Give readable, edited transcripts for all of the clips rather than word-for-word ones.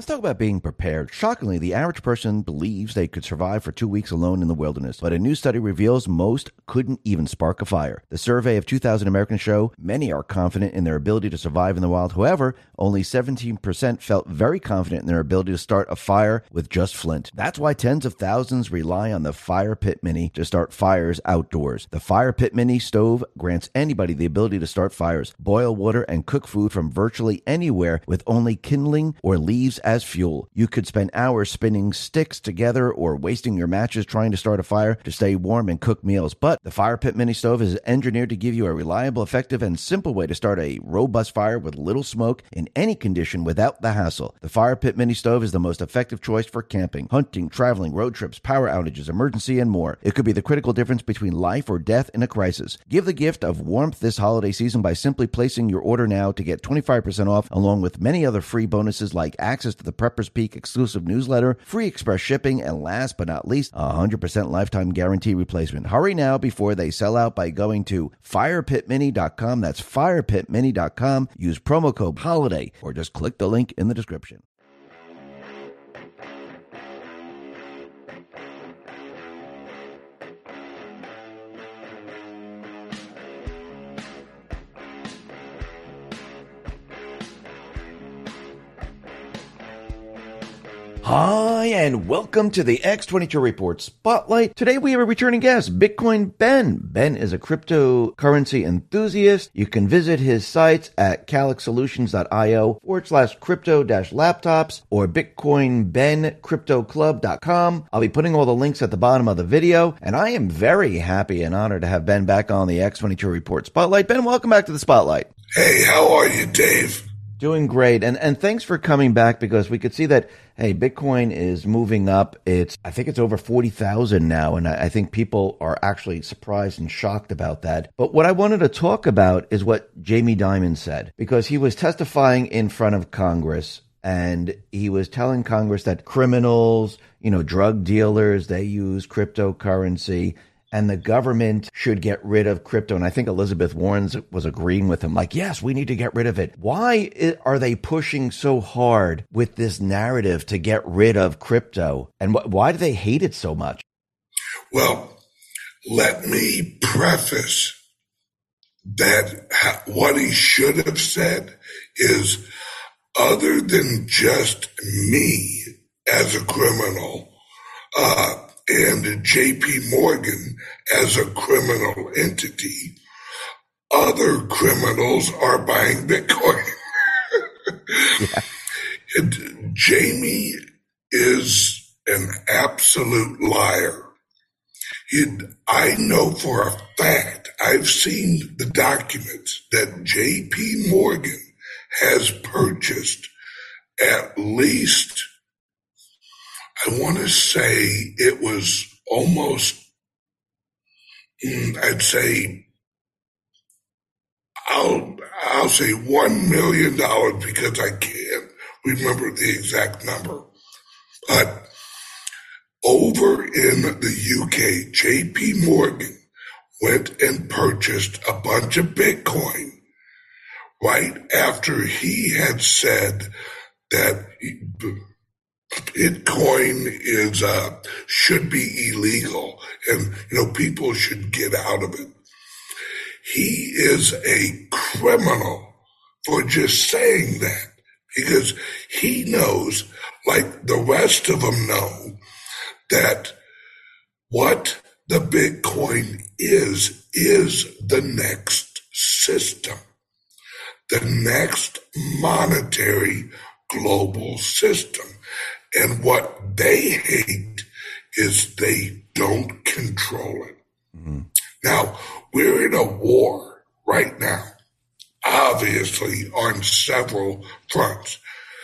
Let's talk about being prepared. Shockingly, the average person believes they could survive for 2 weeks alone in the wilderness, but a new study reveals most couldn't even spark a fire. The survey of 2,000 Americans show many are confident in their ability to survive in the wild. However, only 17% felt very confident in their ability to start a fire with just flint. That's why tens of thousands rely on the Fire Pit Mini to start fires outdoors. The Fire Pit Mini stove grants anybody the ability to start fires, boil water, and cook food from virtually anywhere with only kindling or leaves as fuel. You could spend hours spinning sticks together or wasting your matches trying to start a fire to stay warm and cook meals. But the Fire Pit Mini Stove is engineered to give you a reliable, effective, and simple way to start a robust fire with little smoke in any condition without the hassle. The Fire Pit Mini Stove is the most effective choice for camping, hunting, traveling, road trips, power outages, emergency, and more. It could be the critical difference between life or death in a crisis. Give the gift of warmth this holiday season by simply placing your order now to get 25% off, along with many other free bonuses like access to the Prepper's Peak exclusive newsletter, free express shipping, and last but not least, 100% lifetime guarantee replacement. Hurry now before they sell out by going to firepitmini.com. That's firepitmini.com. Use promo code HOLIDAY or just click the link in the description. Hi, and welcome to the X22 Report Spotlight. Today we have a returning guest, Bitcoin Ben. Ben is a cryptocurrency enthusiast. You can visit his sites at calyxsolutions.io/crypto-laptops or bitcoinbencryptoclub.com. I'll be putting all the links at the bottom of the video, and I am very happy and honored to have Ben back on the X22 Report Spotlight. Ben, welcome back to the Spotlight. Hey, how are you, Dave? Doing great. And thanks for coming back, because we could see that, hey, Bitcoin is moving up. I think it's over 40,000 now. And I think people are actually surprised and shocked about that. But what I wanted to talk about is what Jamie Dimon said, because he was testifying in front of Congress, and he was telling Congress that criminals, drug dealers, they use cryptocurrency, and the government should get rid of crypto. And I think Elizabeth Warren was agreeing with him, like, yes, we need to get rid of it. Why are they pushing so hard with this narrative to get rid of crypto? And why do they hate it so much? Well, let me preface that what he should have said is, other than just me as a criminal, and JP Morgan as a criminal entity, other criminals are buying Bitcoin. Yeah. And Jamie is an absolute liar. I know for a fact, I've seen the documents that JP Morgan has purchased at least, I want to say it was almost, I'd say, I'll say $1 million, because I can't remember the exact number. But over in the UK, JP Morgan went and purchased a bunch of Bitcoin right after he had said that Bitcoin should be illegal, and people should get out of it. He is a criminal for just saying that, because he knows, like the rest of them know, that what the Bitcoin is the next system, the next monetary global system. And what they hate is they don't control it. Mm-hmm. Now, we're in a war right now, obviously on several fronts.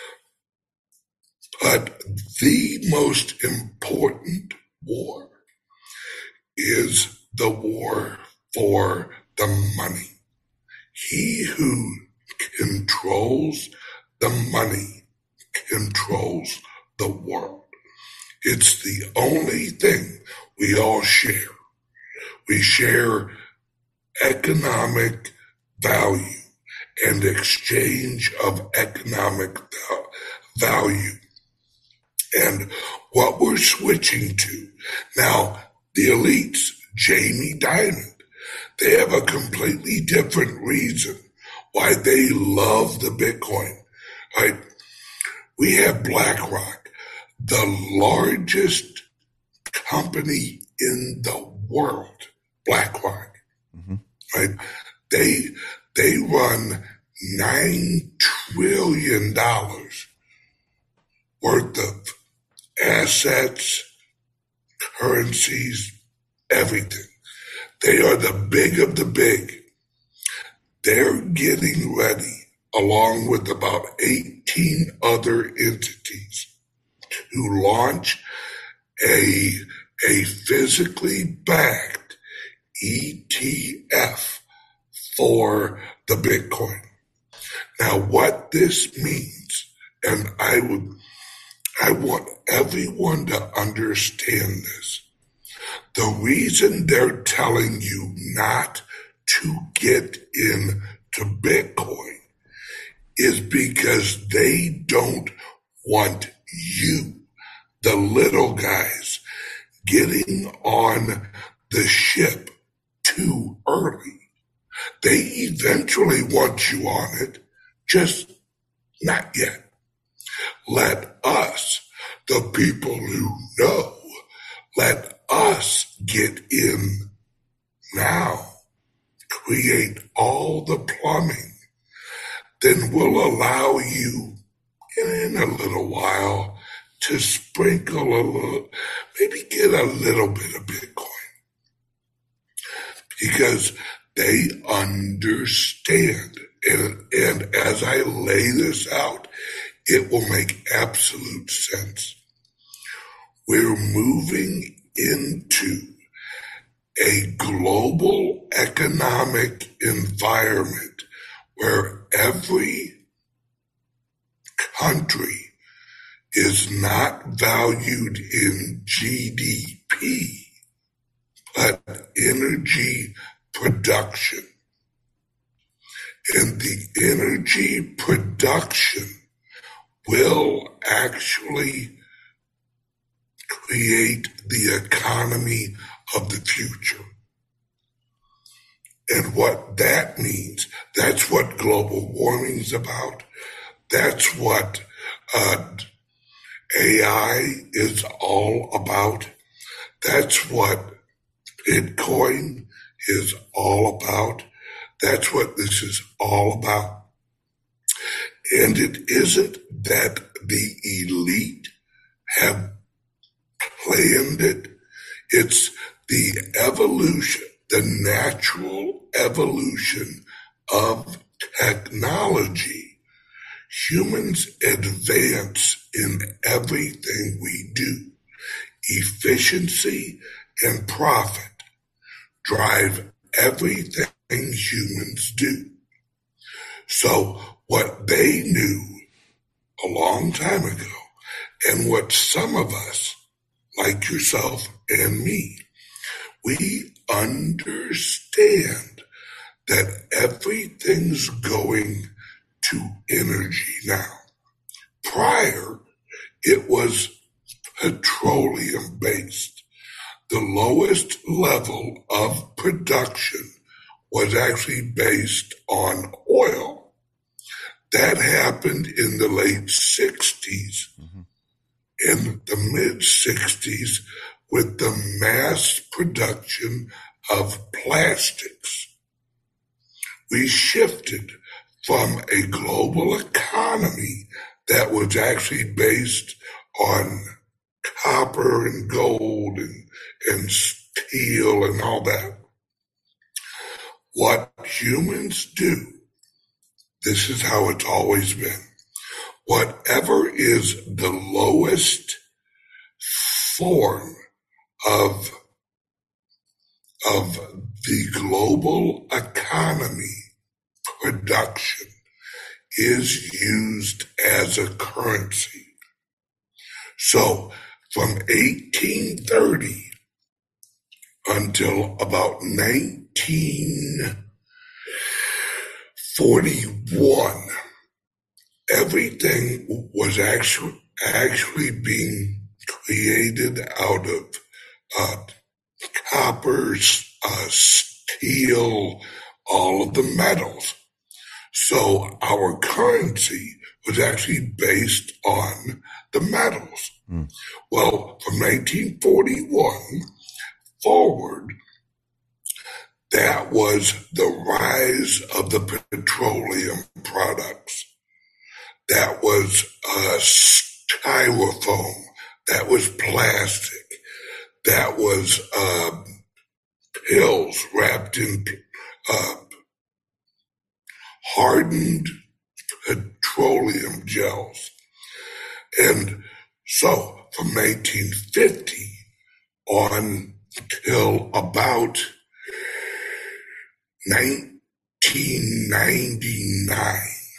But the most important war is the war for the money. He who controls the money controls the world. It's the only thing we all share. We share economic value and exchange of economic value And what we're switching to now, the elites, Jamie Dimon, they have a completely different reason why they love the Bitcoin. Right? We have BlackRock, the largest company in the world, BlackRock. Mm-hmm. Right? They run $9 trillion worth of assets, currencies, everything. They are the big of the big. They're getting ready, along with about 18 other entities, to launch a physically backed ETF for the Bitcoin. Now, what this means, and I want everyone to understand this. The reason they're telling you not to get into Bitcoin is because they don't want you, the little guys, getting on the ship too early. They eventually want you on it, just not yet. Let us, the people who know, let us get in now, create all the plumbing. Then we'll allow you in a little while to sprinkle a little, maybe get a little bit of Bitcoin. Because they understand. And as I lay this out, it will make absolute sense. We're moving into a global economic environment where every country is not valued in GDP, but energy production. And the energy production will actually create the economy of the future. And what that means, that's what global warming is about. That's what AI is all about. That's what Bitcoin is all about. That's what this is all about. And it isn't that the elite have planned it. It's the evolution, the natural evolution of technology. Humans advance in everything we do. Efficiency and profit drive everything humans do. So what they knew a long time ago, and what some of us, like yourself and me, we understand that everything's going to energy now. Prior, it was petroleum-based. The lowest level of production was actually based on oil. That happened in the late 60s, in the mid-60s, with the mass production of plastics. We shifted from a global economy that was actually based on copper and gold and steel and all that. What humans do, this is how it's always been. Whatever is the lowest form of the global economy production is used as a currency. So from 1830 until about 1941, everything was actually actually being created out of copper, steel, all of the metals. So our currency was actually based on the metals. Well, from 1941 forward, that was the rise of the petroleum products. That was styrofoam. That was plastic. That was pills wrapped in hardened petroleum gels. And so from 1950 on till about 1999,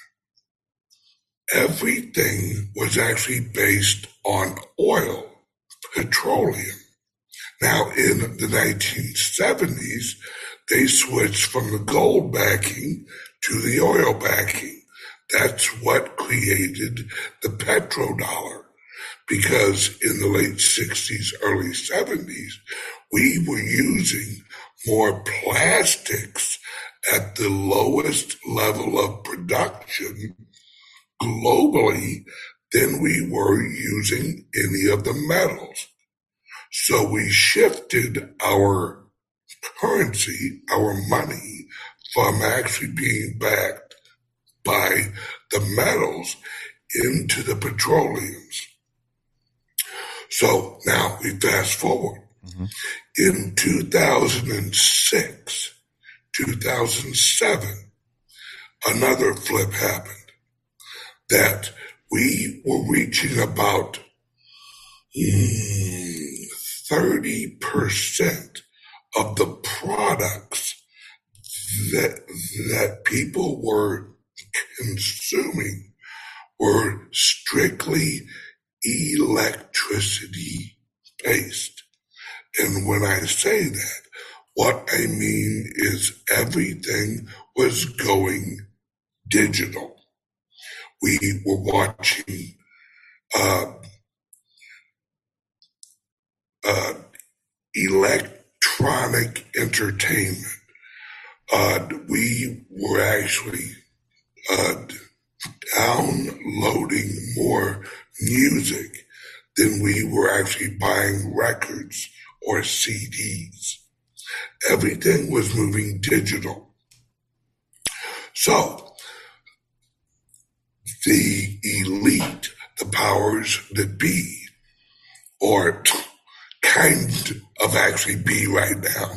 everything was actually based on oil, petroleum. Now, in the 1970s, they switched from the gold backing to the oil backing. That's what created the petrodollar, because in the late 60s, early 70s, we were using more plastics at the lowest level of production globally than we were using any of the metals. So we shifted our currency, our money, from actually being backed by the metals into the petroleums. So now we fast forward. In 2006, 2007, another flip happened, that we were reaching about 30% of the products that people were consuming were strictly electricity based. And when I say that, what I mean is everything was going digital. We were watching electronic entertainment. We were actually downloading more music than we were actually buying records or CDs. Everything was moving digital. So the elite, the powers that be, or kind of actually be right now,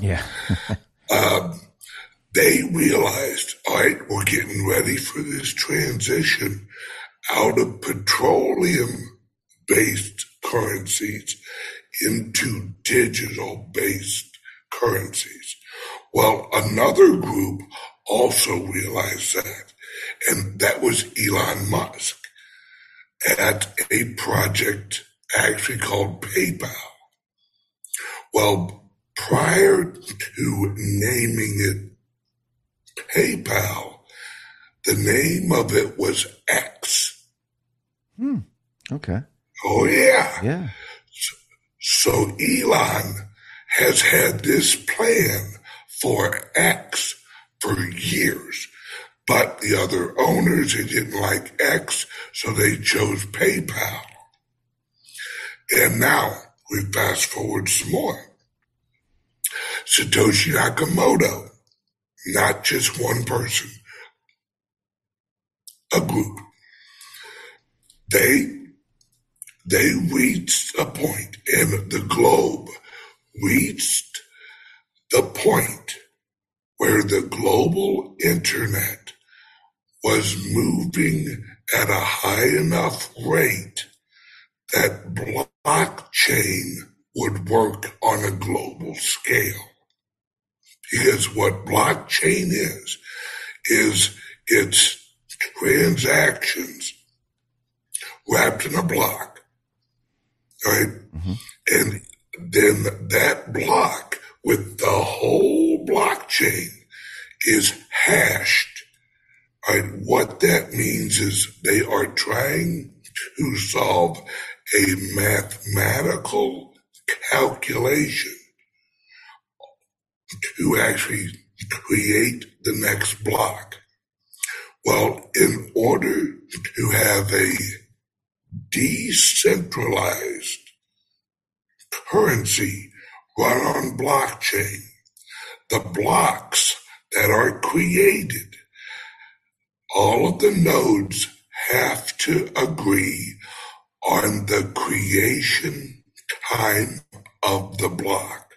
they realized, all right, we're getting ready for this transition out of petroleum-based currencies into digital-based currencies. Well, another group also realized that, and that was Elon Musk at a project actually called PayPal. Well, prior to naming it PayPal, the name of it was X. Okay. Oh, yeah. Yeah. So Elon has had this plan for X for years, but the other owners, they didn't like X, so they chose PayPal. And now we fast forward some more. Satoshi Nakamoto, not just one person, a group. They reached a point, and the globe reached the point where the global internet was moving at a high enough rate that blockchain would work on a global scale. Because what blockchain is it's transactions wrapped in a block, right? And then that block with the whole blockchain is hashed, right? What that means is they are trying to solve a mathematical calculation to actually create the next block. Well, in order to have a decentralized currency run on blockchain, the blocks that are created, all of the nodes have to agree on the creation time of the block.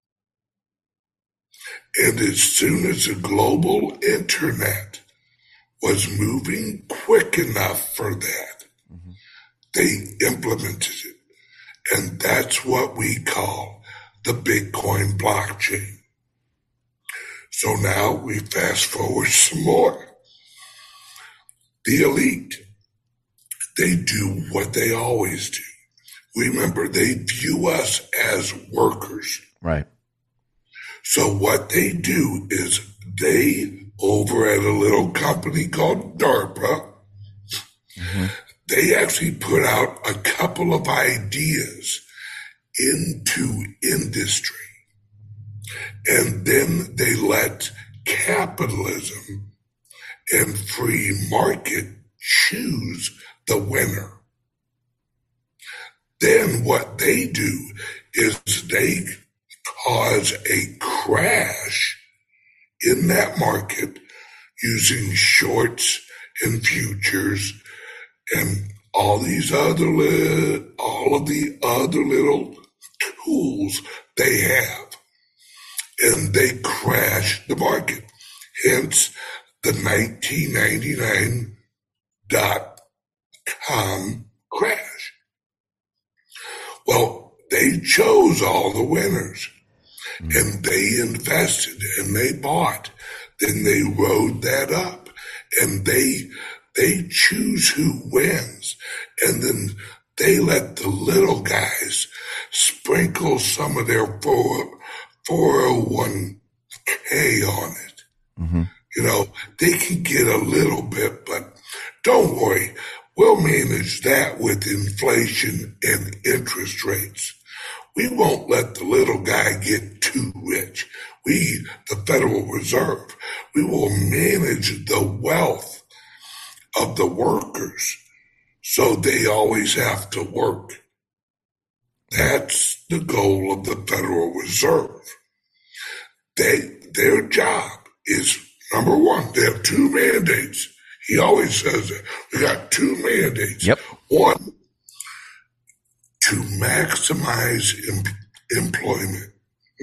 And as soon as the global internet was moving quick enough for that, they implemented it. And that's what we call the Bitcoin blockchain. So now we fast forward some more. The elite, they do what they always do. Remember, they view us as workers. Right. So what they do is they, over at a little company called DARPA, they actually put out a couple of ideas into industry. And then they let capitalism and free market choose the winner. Then what they do is they cause a crash in that market using shorts and futures and all of the other little tools they have. And they crash the market. Hence the 1999 .com crash. Well, they chose all the winners and they invested and they bought. Then they rode that up and they choose who wins. And then they let the little guys sprinkle some of their 401k on it. You know, they can get a little bit, but don't worry. We'll manage that with inflation and interest rates. We won't let the little guy get too rich. We, the Federal Reserve, we will manage the wealth of the workers so they always have to work. That's the goal of the Federal Reserve. Their job is, number one, they have two mandates. He always says that. We got two mandates. Yep. One, to maximize employment.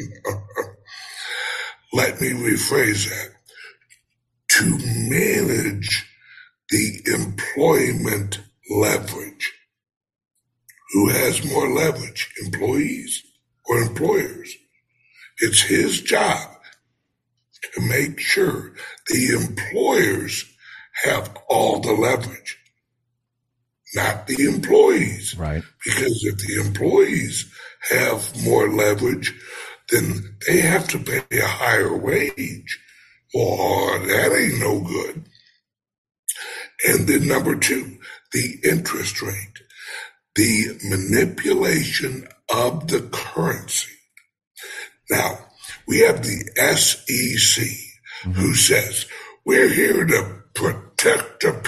Let me rephrase that. To manage the employment leverage. Who has more leverage, employees or employers? It's his job to make sure the employers have all the leverage, not the employees. Right. Because if the employees have more leverage, then they have to pay a higher wage. Well, that ain't no good. And then number two, the interest rate, the manipulation of the currency. Now, we have the SEC who says, we're here to protect the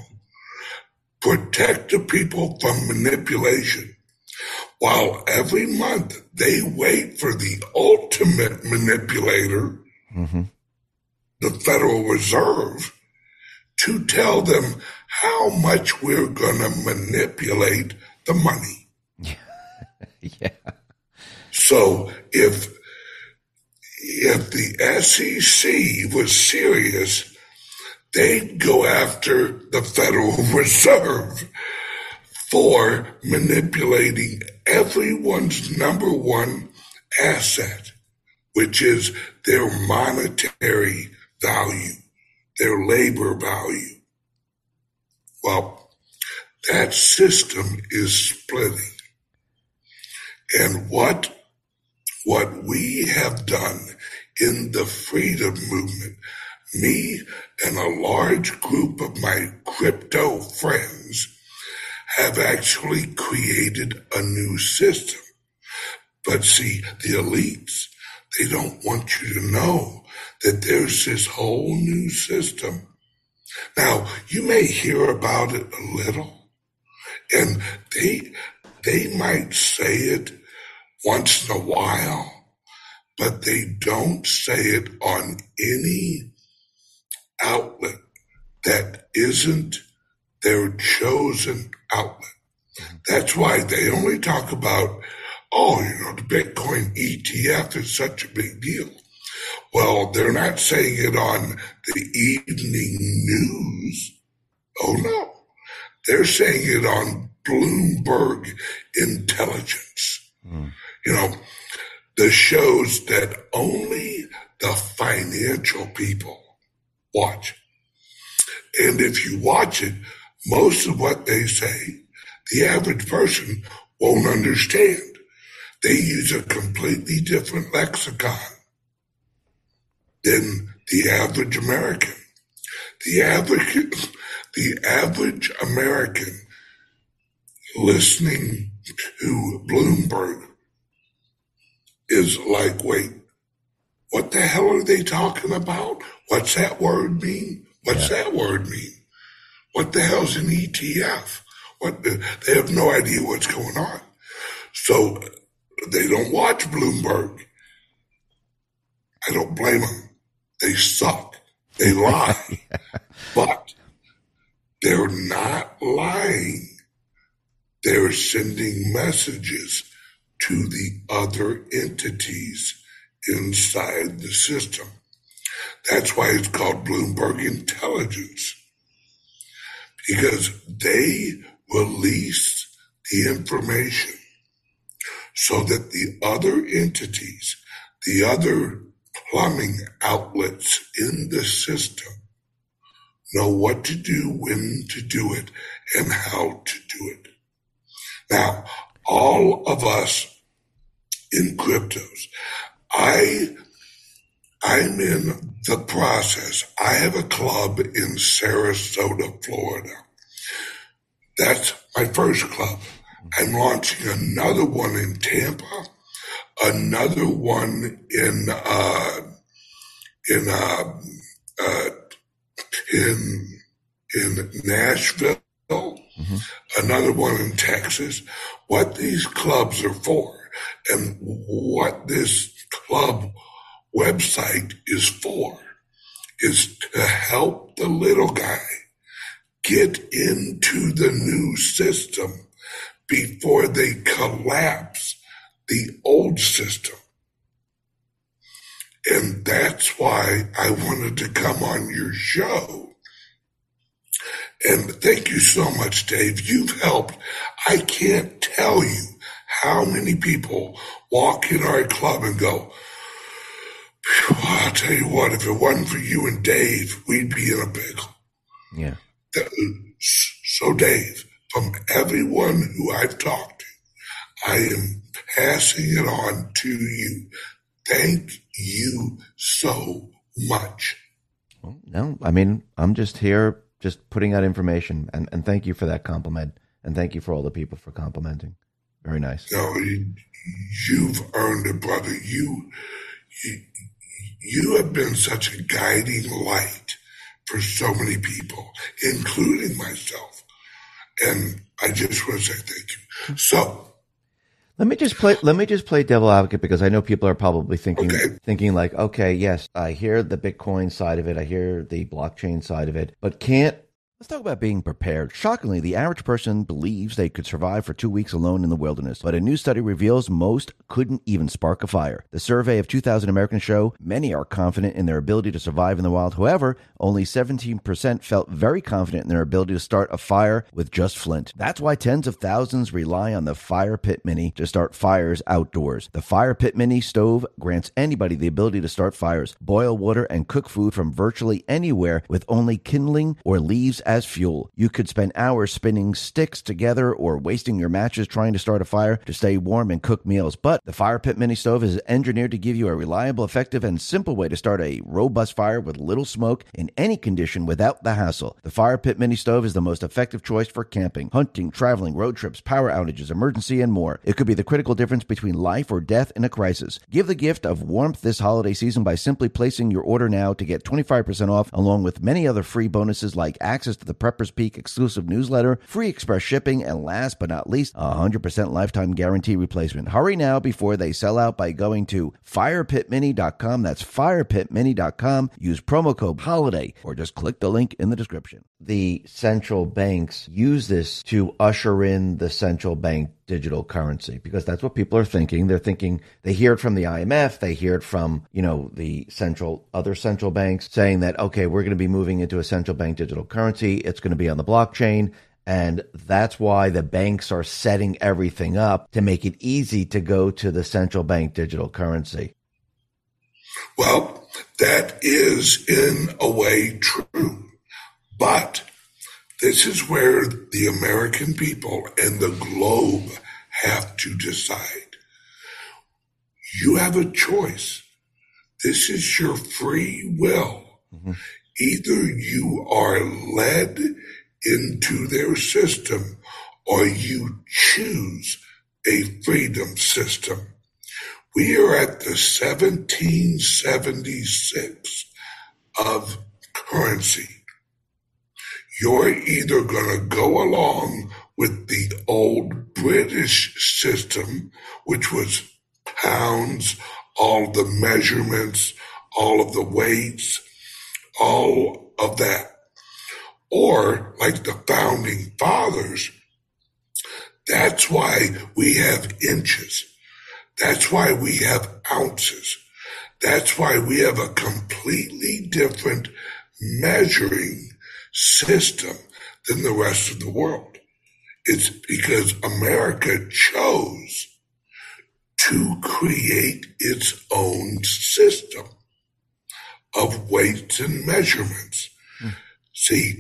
people from manipulation. While every month they wait for the ultimate manipulator, the Federal Reserve, to tell them how much we're going to manipulate the money. Yeah. So if the SEC was serious, they'd go after the Federal Reserve for manipulating everyone's number one asset, which is their monetary value, their labor value. Well, that system is splitting. And what we have done in the freedom movement, me and a large group of my crypto friends have actually created a new system. But see, the elites, they don't want you to know that there's this whole new system. Now, you may hear about it a little, and they might say it once in a while, but they don't say it on any outlet that isn't their chosen outlet. That's why they only talk about, the Bitcoin ETF is such a big deal. Well, they're not saying it on the evening news. Oh, no. They're saying it on Bloomberg Intelligence. The shows that only the financial people watch. And if you watch it, most of what they say, the average person won't understand. They use a completely different lexicon than the average American. The average American listening to Bloomberg is like, wait, what the hell are they talking about? What's that word mean? What's that word mean? What the hell's an ETF? They have no idea what's going on. So they don't watch Bloomberg. I don't blame them. They suck. They lie. But they're not lying. They're sending messages to the other entities inside the system. That's why it's called Bloomberg Intelligence, because they release the information so that the other entities, the other plumbing outlets in the system know what to do, when to do it, and how to do it. Now, all of us in cryptos, I'm in the process. I have a club in Sarasota, Florida. That's my first club. I'm launching another one in Tampa, another one in Nashville, another one in Texas. What these clubs are for, and what this club website is for, is to help the little guy get into the new system before they collapse the old system. And that's why I wanted to come on your show. And thank you so much, Dave. You've helped. I can't tell you how many people walk in our club and go, I'll tell you what, if it wasn't for you and Dave, we'd be in a pickle. Yeah. So, Dave, from everyone who I've talked to, I am passing it on to you. Thank you so much. Well, no, I mean, I'm just here just putting out information, and thank you for that compliment, and thank you for all the people for complimenting. Very nice. No, you've earned it, brother. You have been such a guiding light for so many people, including myself. And I just want to say thank you. So let me just play devil advocate, because I know people are probably thinking like, okay, yes, I hear the Bitcoin side of it, I hear the blockchain side of it, but let's talk about being prepared. Shockingly, the average person believes they could survive for 2 weeks alone in the wilderness, but a new study reveals most couldn't even spark a fire. The survey of 2,000 Americans show many are confident in their ability to survive in the wild. However, only 17% felt very confident in their ability to start a fire with just flint. That's why tens of thousands rely on the Fire Pit Mini to start fires outdoors. The Fire Pit Mini stove grants anybody the ability to start fires, boil water, and cook food from virtually anywhere with only kindling or leaves as fuel. You could spend hours spinning sticks together or wasting your matches trying to start a fire to stay warm and cook meals. But the Fire Pit Mini Stove is engineered to give you a reliable, effective, and simple way to start a robust fire with little smoke in any condition without the hassle. The Fire Pit Mini Stove is the most effective choice for camping, hunting, traveling, road trips, power outages, emergency, and more. It could be the critical difference between life or death in a crisis. Give the gift of warmth this holiday season by simply placing your order now to get 25% off, along with many other free bonuses like access to the Prepper's Peak exclusive newsletter, free express shipping, and last but not least, 100% lifetime guarantee replacement. Hurry now before they sell out by going to firepitmini.com. That's firepitmini.com. Use promo code HOLIDAY or just click the link in the description. The central banks use this to usher in the central bank digital currency because that's what people are thinking. They're thinking, they hear it from the IMF, they hear it from, the other central banks saying that, okay, we're going to be moving into a central bank digital currency. It's going to be on the blockchain. And that's why the banks are setting everything up to make it easy to go to the central bank digital currency. Well, that is in a way true. But this is where the American people and the globe have to decide. You have a choice. This is your free will. Mm-hmm. Either you are led into their system or you choose a freedom system. We are at the 1776 of currency. You're either going to go along with the old British system, which was pounds, all the measurements, all of the weights, all of that. Or like the founding fathers, that's why we have inches. That's why we have ounces. That's why we have a completely different measuring system than the rest of the world. It's because America chose to create its own system of weights and measurements. See,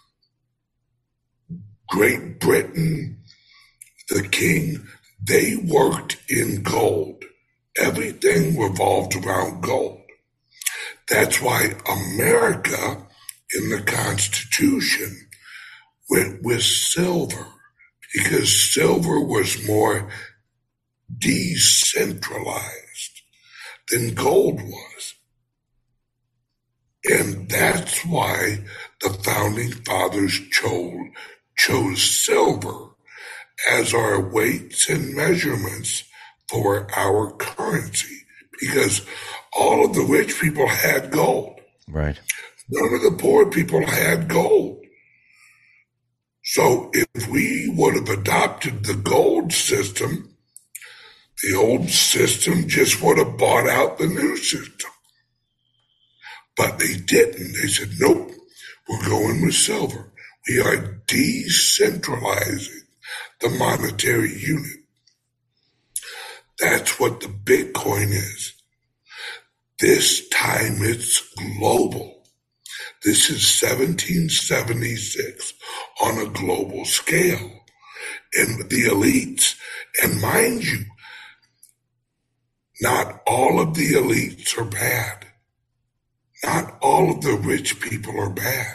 Great Britain, the king, they worked in gold. Everything revolved around gold. That's why America in the Constitution went with silver, because silver was more decentralized than gold was. And that's why the founding fathers chose silver as our weights and measurements for our currency, because all of the rich people had gold. Right. None of the poor people had gold. So if we would have adopted the gold system, the old system just would have bought out the new system. But they didn't. They said, nope, we're going with silver. We are decentralizing the monetary unit. That's what the Bitcoin is. This time it's global. This is 1776 on a global scale. And the elites, and mind you, not all of the elites are bad. Not all of the rich people are bad.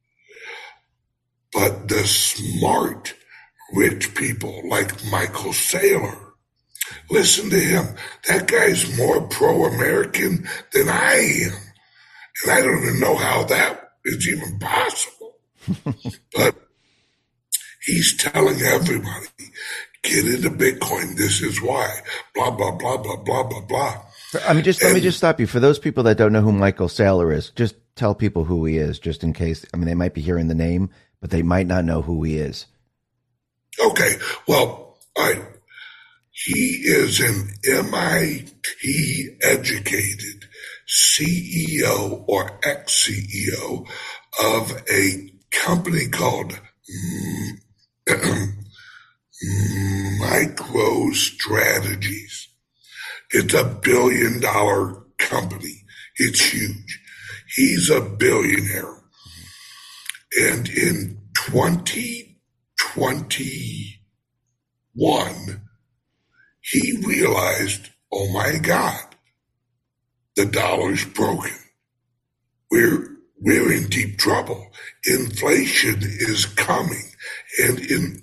But the smart rich people like Michael Saylor, listen to him. That guy's more pro-American than I am. And I don't even know how that is even possible. But he's telling everybody, get into Bitcoin. This is why. Blah, blah, blah, blah, blah, blah, blah. Let me just stop you. For those people that don't know who Michael Saylor is, just tell people who he is, just in case. I mean, they might be hearing the name, but they might not know who he is. Okay. Well, all right. He is an MIT educated CEO or ex-CEO of a company called MicroStrategies. It's $1 billion company. It's huge. He's a billionaire. And in 2021, he realized, oh my God, the dollar's broken. We're in deep trouble. Inflation is coming, and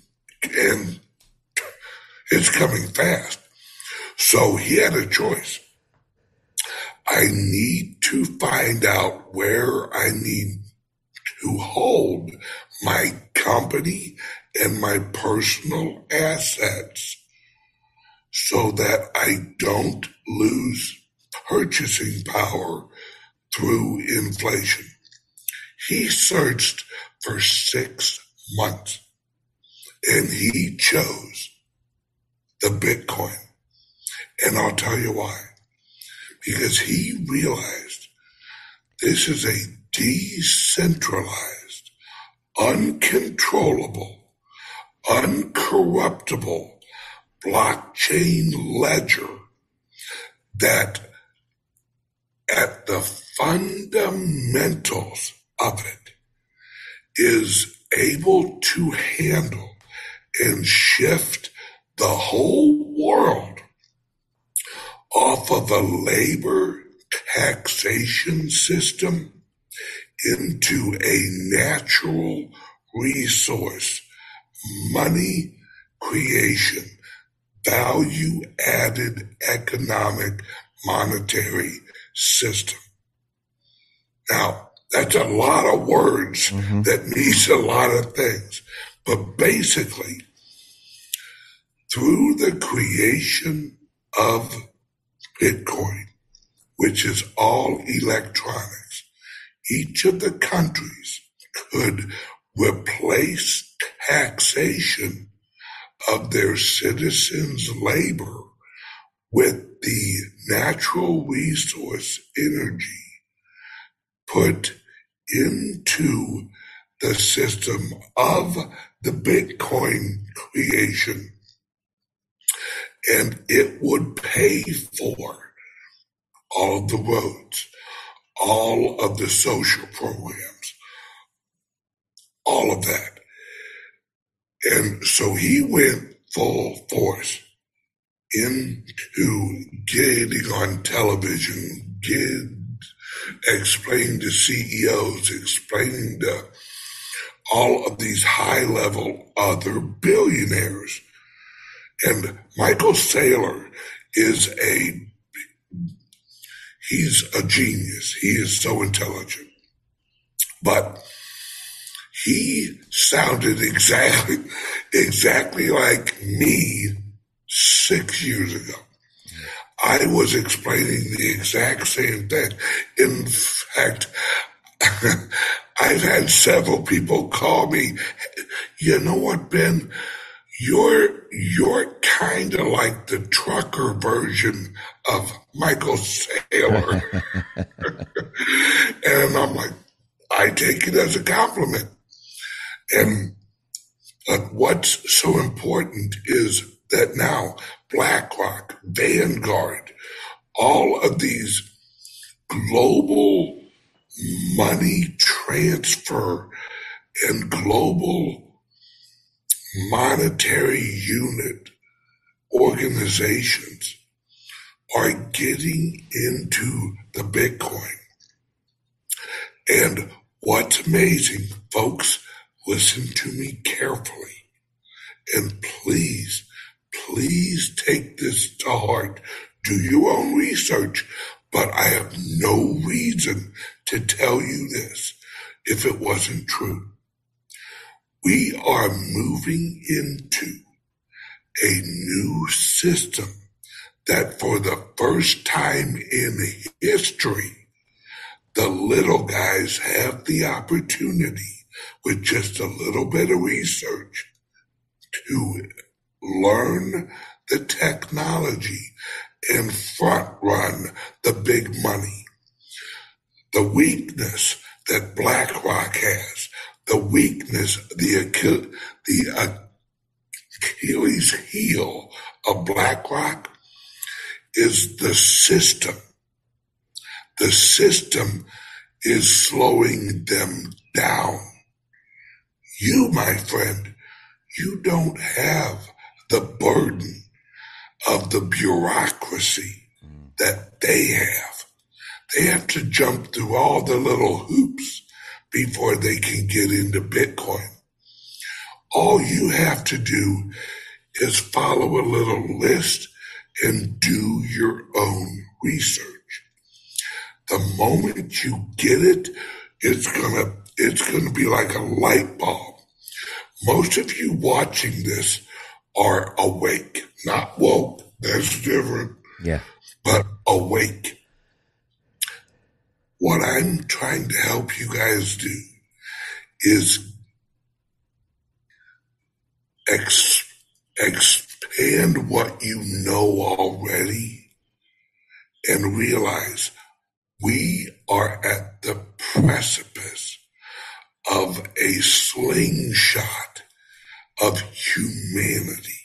it's coming fast. So he had a choice. I need to find out where I need to hold my company and my personal assets so that I don't lose purchasing power through inflation. He searched for 6 months and he chose the Bitcoin. And I'll tell you why. Because he realized this is a decentralized, uncontrollable, uncorruptible blockchain ledger that at the fundamentals of it is able to handle and shift the whole world off of a labor taxation system into a natural resource, money creation, value-added economic monetary system. Now, that's a lot of words that means a lot of things. But basically, through the creation of Bitcoin, which is all electronics, each of the countries could replace taxation of their citizens' labor with the natural resource energy put into the system of the Bitcoin creation, and it would pay for all of the roads, all of the social programs, all of that. And so he went full force into getting on television, explaining to CEOs, explaining to all of these high-level other billionaires. And Michael Saylor he's a genius. He is so intelligent. But he sounded exactly like me 6 years ago. I was explaining the exact same thing. In fact, I've had several people call me, you know what, Ben? You're kind of like the trucker version of Michael Saylor. And I'm like, I take it as a compliment. But what's so important is that now BlackRock, Vanguard, all of these global money transfer and global monetary unit organizations are getting into the Bitcoin. And what's amazing, folks, listen to me carefully. And please take this to heart. Do your own research, but I have no reason to tell you this if it wasn't true. We are moving into a new system that for the first time in history, the little guys have the opportunity with just a little bit of research to learn the technology and front run the big money. The weakness that BlackRock has, the weakness, the Achilles heel of BlackRock is the system. The system is slowing them down. You, my friend, you don't have the burden of the bureaucracy that they have. They have to jump through all the little hoops before they can get into Bitcoin. All you have to do is follow a little list and do your own research. The moment you get it, it's gonna be like a light bulb. Most of you watching this are awake, not woke. That's different. Yeah. But awake. What I'm trying to help you guys do is expand what you know already and realize we are at the precipice of a slingshot of humanity.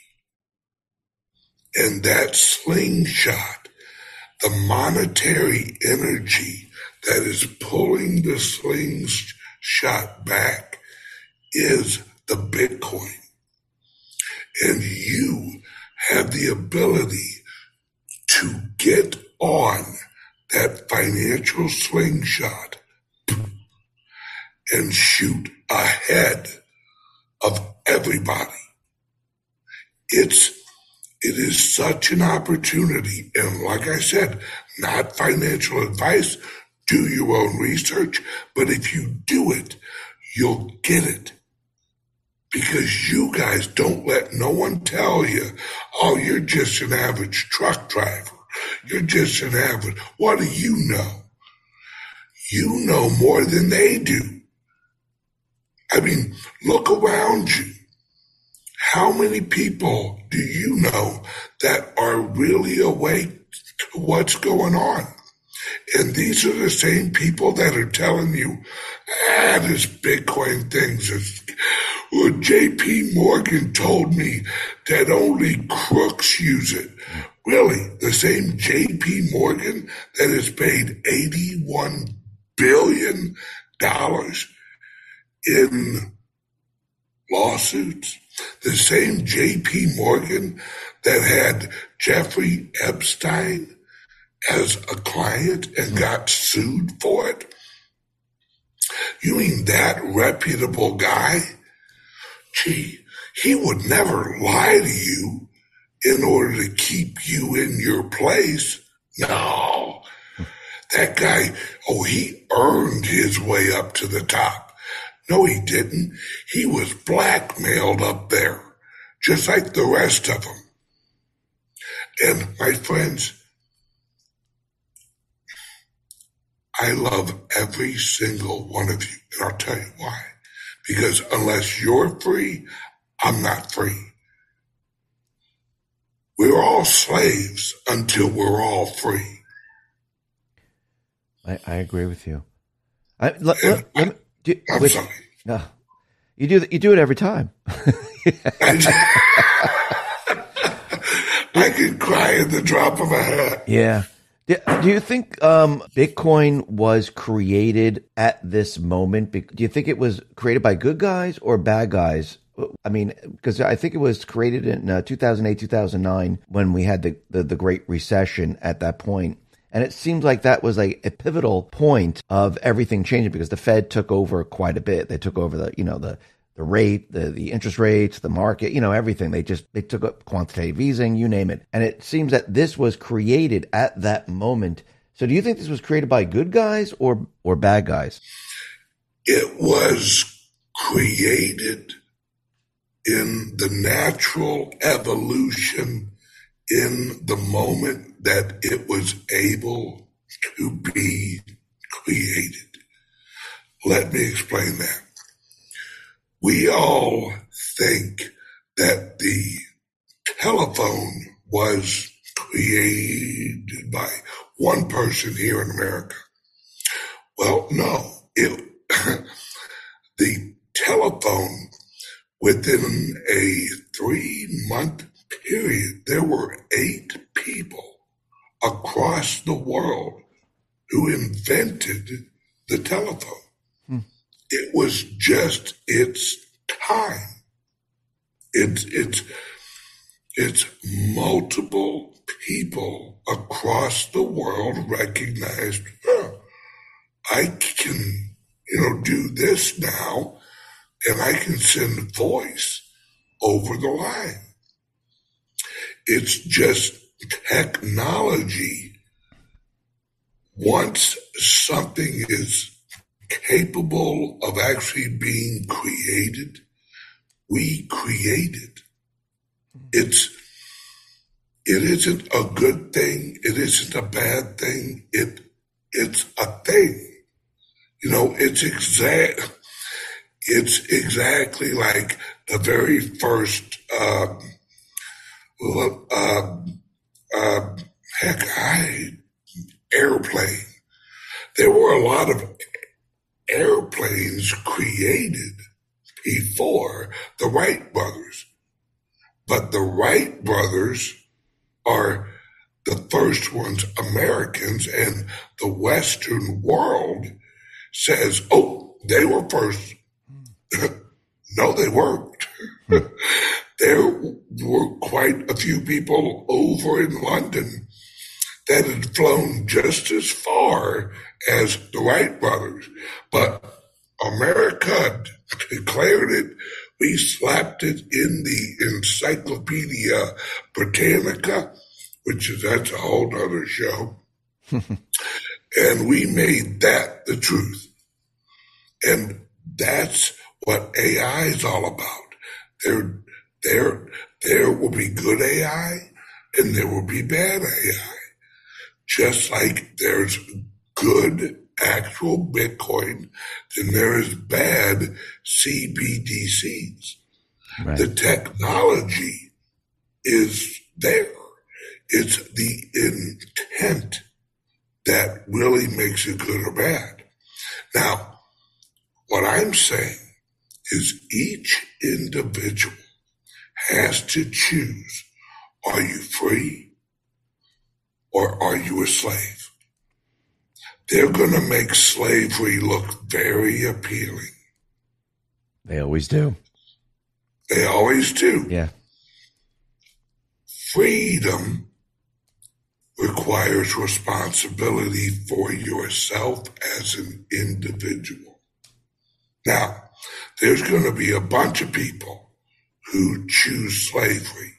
And that slingshot, the monetary energy that is pulling the slingshot back, is the Bitcoin. And you have the ability to get on that financial slingshot and shoot ahead of everybody. It is such an opportunity. And like I said, not financial advice. Do your own research. But if you do it, you'll get it. Because you guys don't let no one tell you, oh, you're just an average truck driver. You're just an average. What do you know? You know more than they do. I mean, look around you. How many people do you know that are really awake to what's going on? And these are the same people that are telling you, this Bitcoin thing's well, JP Morgan told me that only crooks use it. Really, the same JP Morgan that has paid $81 billion in lawsuits? The same JP Morgan that had Jeffrey Epstein as a client and got sued for it? You mean that reputable guy? Gee, he would never lie to you in order to keep you in your place. No, that guy, he earned his way up to the top. No, he didn't. He was blackmailed up there, just like the rest of them. And my friends, I love every single one of you, and I'll tell you why. Because unless you're free, I'm not free. We're all slaves until we're all free. I agree with you. I'm sorry. No, you do it every time. I can cry at the drop of a hat. Yeah. Do you think Bitcoin was created at this moment? Do you think it was created by good guys or bad guys? I mean, because I think it was created in 2008, 2009 when we had the Great Recession at that point. And it seems like that was like a pivotal point of everything changing because the Fed took over quite a bit. They took over the rate, the interest rates, the market, everything. They took up quantitative easing, you name it. And it seems that this was created at that moment. So do you think this was created by good guys or bad guys? It was created in the natural evolution in the moment that it was able to be created. Let me explain that. We all think that the telephone was created by one person here in America. Well, no. The telephone, within a 3-month period, there were 8 people across the world who invented the telephone. It was just its time. It's multiple people across the world recognized, I can, do this now, and I can send voice over the line. It's just technology. Once something is capable of actually being created, we create it. It isn't a good thing. It isn't a bad thing. It's a thing. It's exactly like the very first airplane. There were a lot of airplanes created before the Wright brothers, but the Wright brothers are the first ones, Americans, and the Western world says, oh, they were first. No, they weren't. There were quite a few people over in London that had flown just as far as the Wright brothers. But America declared it. We slapped it in the Encyclopedia Britannica, that's a whole other show. And we made that the truth. And that's what AI is all about. There will be good AI and there will be bad AI. Just like there's good actual Bitcoin, then there is bad CBDCs. Right. The technology is there. It's the intent that really makes it good or bad. Now, what I'm saying is each individual has to choose, are you free or are you a slave? They're going to make slavery look very appealing. They always do. They always do. Yeah. Freedom requires responsibility for yourself as an individual. Now, there's going to be a bunch of people who choose slavery.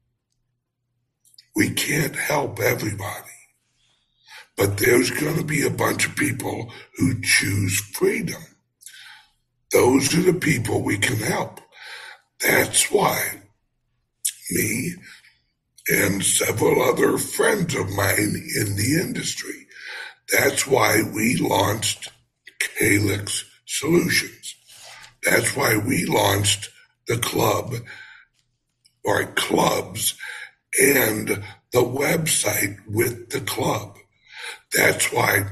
We can't help everybody. But there's going to be a bunch of people who choose freedom. Those are the people we can help. That's why me and several other friends of mine in the industry, that's why we launched Calyx Solutions. That's why we launched the club or clubs and the website with the club. That's why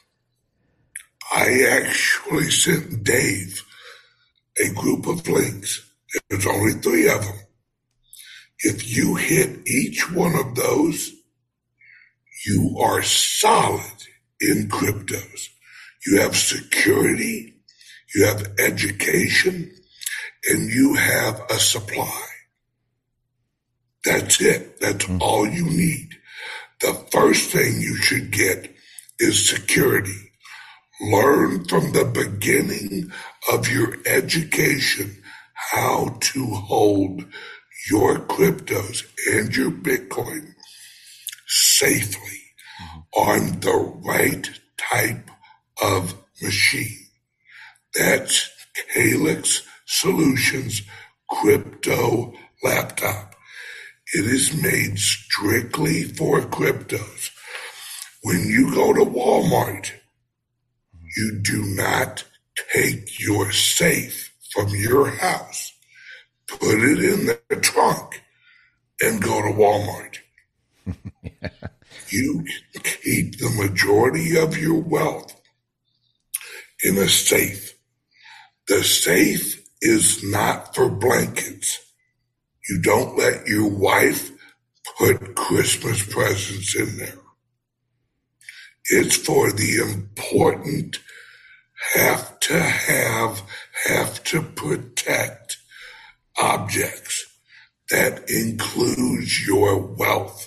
I actually sent Dave a group of links. There's only 3 of them. If you hit each one of those, you are solid in cryptos. You have security, you have education, and you have a supply. That's it. That's all you need. The first thing you should get is security. Learn from the beginning of your education how to hold your cryptos and your Bitcoin safely on the right type of machine. That's Calyx Solutions Crypto Laptop. It is made strictly for cryptos. When you go to Walmart, you do not take your safe from your house, put it in the trunk, and go to Walmart. Yeah. You keep the majority of your wealth in a safe. The safe is not for blankets. You don't let your wife put Christmas presents in there. It's for the important, have to protect objects. That includes your wealth.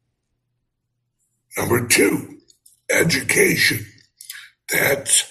Number 2, education. That's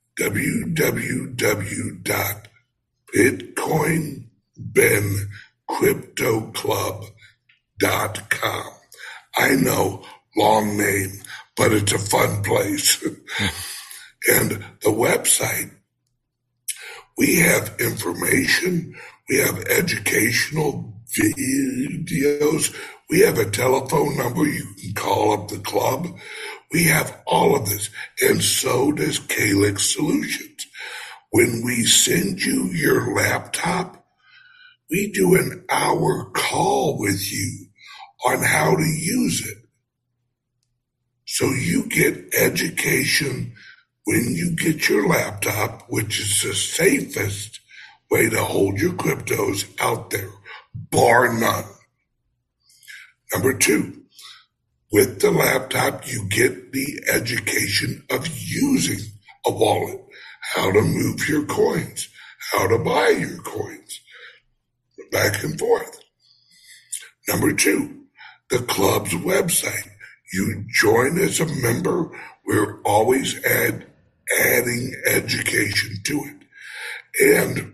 www.bitcoinbencryptoclub.com. I know, long name, but it's a fun place. And the website, we have information, we have educational videos, we have a telephone number you can call up the club. We have all of this, and so does Calyx Solutions. When we send you your laptop, we do an hour call with you on how to use it. So you get education when you get your laptop, which is the safest way to hold your cryptos out there, bar none. Number 2, with the laptop, you get the education of using a wallet, how to move your coins, how to buy your coins, back and forth. Number 2, the club's website. You join as a member. We're always adding education to it. And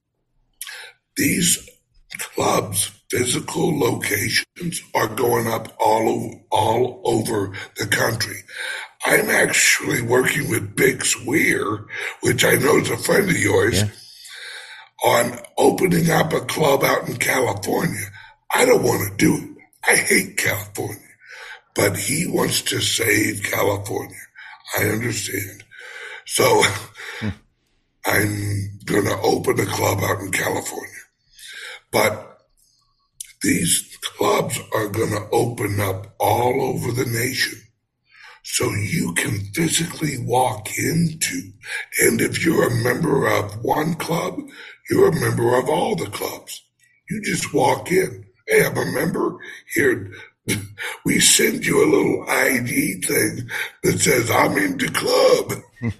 these clubs' physical locations are going up all over the country. I'm actually working with Bix Weir, which I know is a friend of yours, on opening up a club out in California. I don't want to do it. I hate California, but he wants to save California. I understand. So I'm going to open a club out in California. But these clubs are going to open up all over the nation. So you can physically walk into, and if you're a member of one club, you're a member of all the clubs. You just walk in. Hey, I'm a member here. We send you a little ID thing that says, I'm in the club.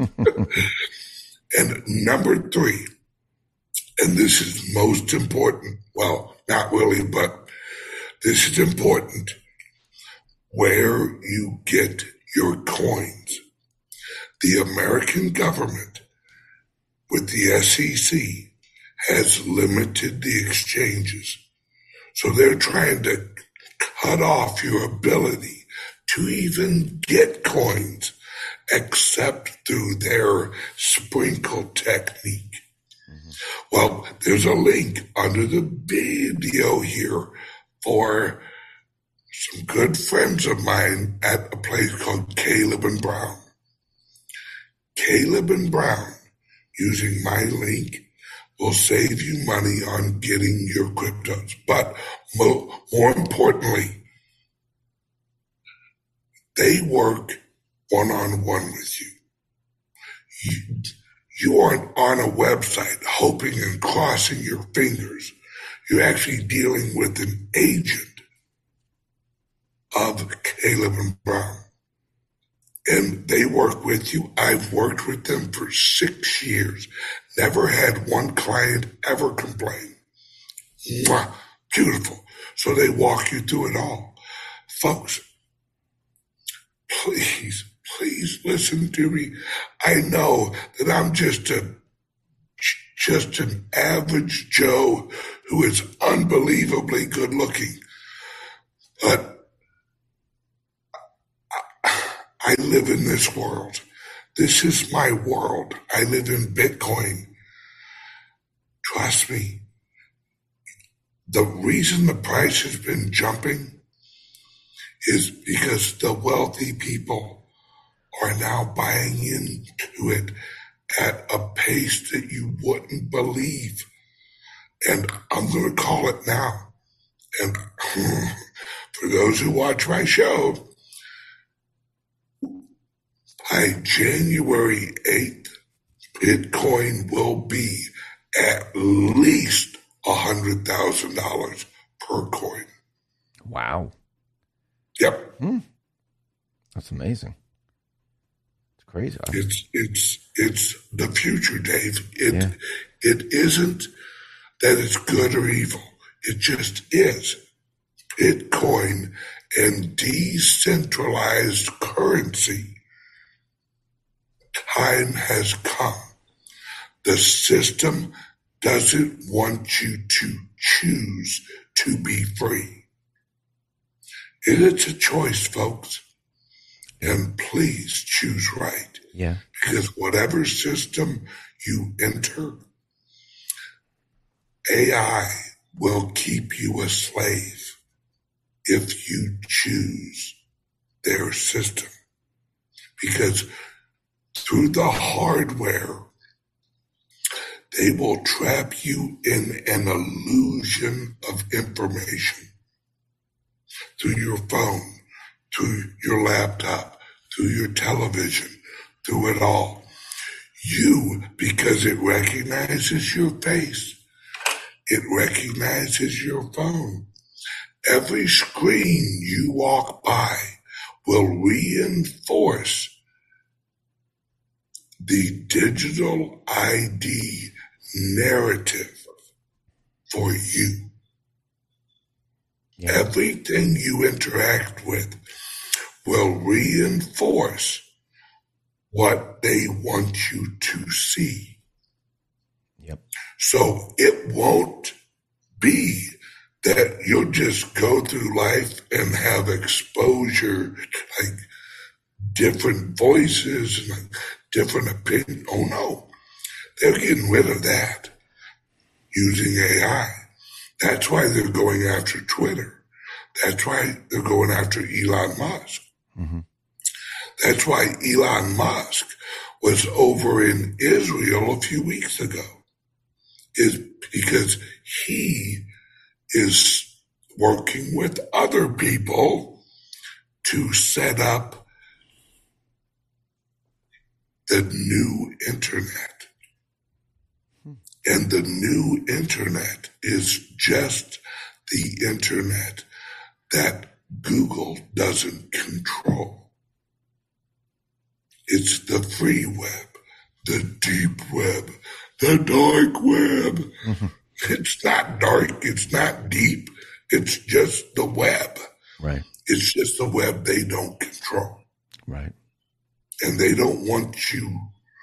And number 3, and this is most important. Well, not really, but this is important. Where you get your coins. The American government, with the SEC, has limited the exchanges. So they're trying to cut off your ability to even get coins, except through their sprinkle technique. Well, there's a link under the video here for some good friends of mine at a place called Caleb and Brown. Caleb and Brown, using my link, will save you money on getting your cryptos. But more importantly, they work one-on-one with you. You aren't on a website hoping and crossing your fingers. You're actually dealing with an agent of Caleb and Brown. And they work with you. I've worked with them for 6 years. Never had one client ever complain. Mwah, beautiful. So they walk you through it all. Folks, please listen to me. I know that I'm just an average Joe who is unbelievably good looking. But I live in this world. This is my world. I live in Bitcoin. Trust me. The reason the price has been jumping is because the wealthy people are now buying into it at a pace that you wouldn't believe. And I'm going to call it now. And for those who watch my show, by January 8th, Bitcoin will be at least $100,000 per coin. Wow. Yep. That's amazing. It's crazy. It's the future, Dave. It isn't that it's good or evil. It just is. Bitcoin and decentralized currency, time has come. The system doesn't want you to choose to be free. It's a choice, folks. And please choose right. Yeah. Because whatever system you enter, AI will keep you a slave if you choose their system. Because through the hardware, they will trap you in an illusion of information through your phone, through your laptop, through your television, through it all. You, because it recognizes your face, it recognizes your phone. Every screen you walk by will reinforce the digital ID narrative for you. Yeah. Everything you interact with will reinforce what they want you to see. Yep. So it won't be that you'll just go through life and have exposure, like different voices and like different opinions. Oh no, they're getting rid of that using AI. That's why they're going after Twitter. That's why they're going after Elon Musk. Mm-hmm. That's why Elon Musk was over in Israel a few weeks ago, is because he is working with other people to set up the new internet. And the new internet is just the internet that Google doesn't control. It's the free web, the deep web, the dark web. Mm-hmm. It's not dark, it's not deep, it's just the web. Right. It's just the web they don't control. Right. And they don't want you.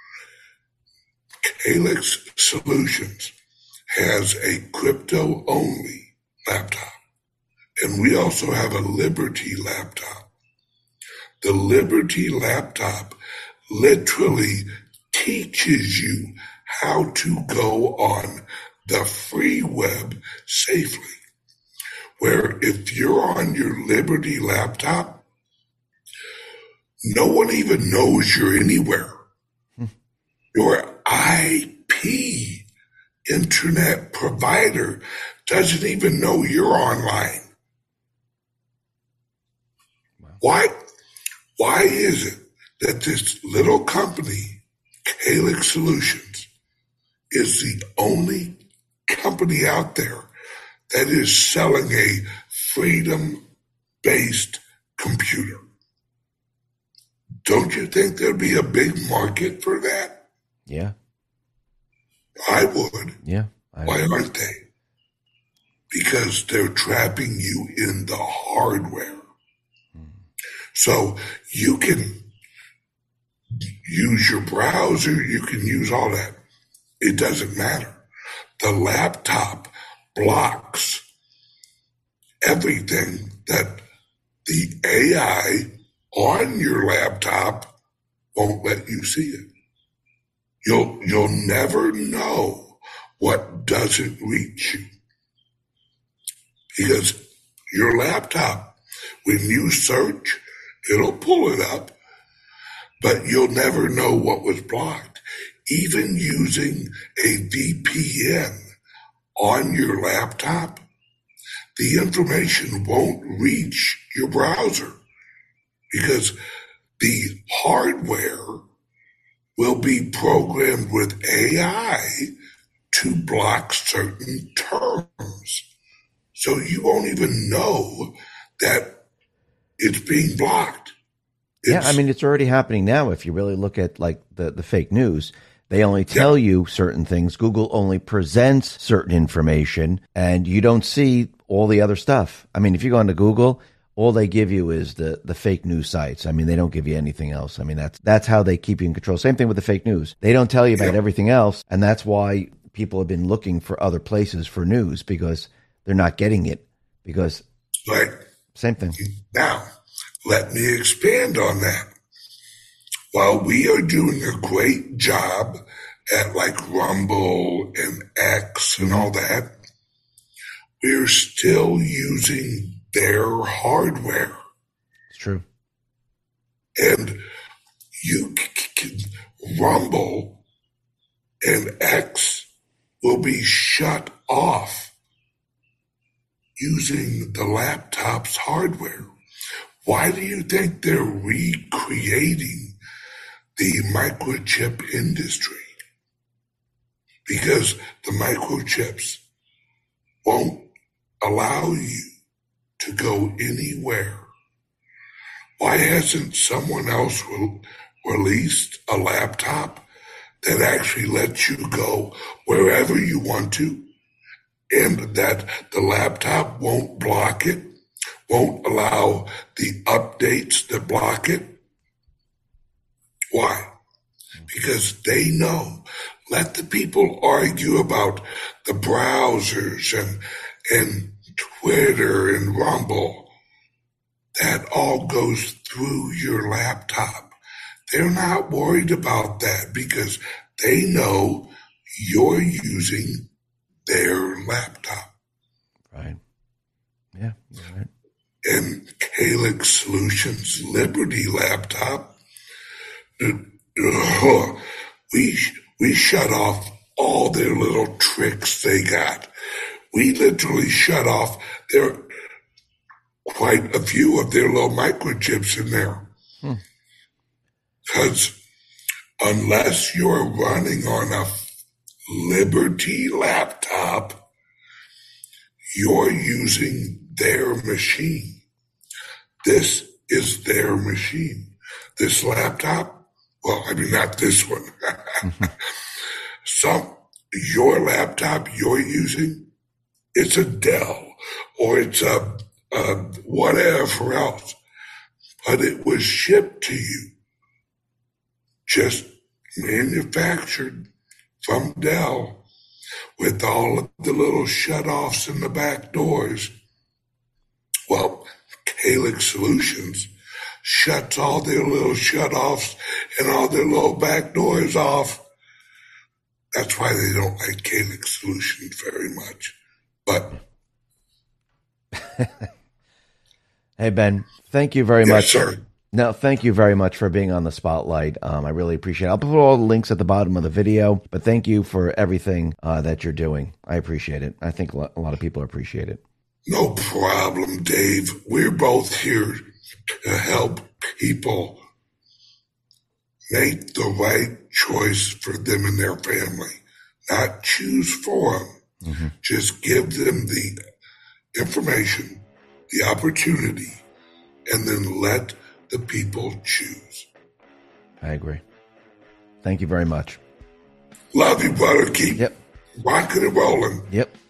Calyx Solutions has a crypto-only laptop. And we also have a Liberty laptop. The Liberty laptop literally teaches you how to go on the free web safely. Where if you're on your Liberty laptop, no one even knows you're anywhere. Your IP internet provider doesn't even know you're online. Wow. Why is it that this little company, Calyx Solutions, is the only company out there that is selling a freedom-based computer? Don't you think there'd be a big market for that? Yeah. I would. Yeah. Why aren't they? Because they're trapping you in the hardware. So you can use your browser, you can use all that. It doesn't matter. The laptop blocks everything that the AI on your laptop won't let you see it. You'll never know what doesn't reach you. Because your laptop, when you search, it'll pull it up, but you'll never know what was blocked. Even using a VPN on your laptop, the information won't reach your browser because the hardware will be programmed with AI to block certain terms. So you won't even know that it's being blocked. Yeah, I mean, it's already happening now. If you really look at like the fake news, They only tell you certain things. Google only presents certain information, and you don't see all the other stuff. I mean, if you go onto Google, all they give you is the fake news sites. I mean, they don't give you anything else. I mean, that's how they keep you in control. Same thing with the fake news. They don't tell you about everything else, and that's why people have been looking for other places for news, because they're not getting it. Because same thing. Now, let me expand on that. While we are doing a great job at like Rumble and X and all that, we're still using their hardware. It's true. And you can, Rumble and X will be shut off using the laptop's hardware. Why do you think they're recreating the microchip industry? Because the microchips won't allow you to go anywhere. Why hasn't someone else released a laptop that actually lets you go wherever you want to, and that the laptop won't block it, won't allow the updates to block it? Why? Because they know. Let the people argue about the browsers and Twitter and Rumble. That all goes through your laptop. They're not worried about that because they know you're using their laptop. Right. Yeah, you're right. And Calyx Solutions Liberty laptop, we shut off all their little tricks they got. We literally shut off quite a few of their little microchips in there. Because unless you're running on a Liberty laptop, you're using their machine. This is their machine. This laptop, well, I mean, not this one. Your laptop you're using, it's a Dell or it's a whatever else, but it was shipped to you, just manufactured from Dell with all of the little shut-offs in the back doors. Well, Calyx Solutions shuts all their little shut-offs and all their little back doors off. That's why they don't like Calyx Solutions very much. But hey, Ben, thank you very much. Yes, sir. No, thank you very much for being on the spotlight. I really appreciate it. I'll put all the links at the bottom of the video, but thank you for everything that you're doing. I appreciate it. I think a lot of people appreciate it. No problem, Dave. We're both here to help people make the right choice for them and their family, not choose for them. Mm-hmm. Just give them the information, the opportunity, and then let the people choose. I agree. Thank you very much. Love you, brother. Keep rocking and rolling. Yep.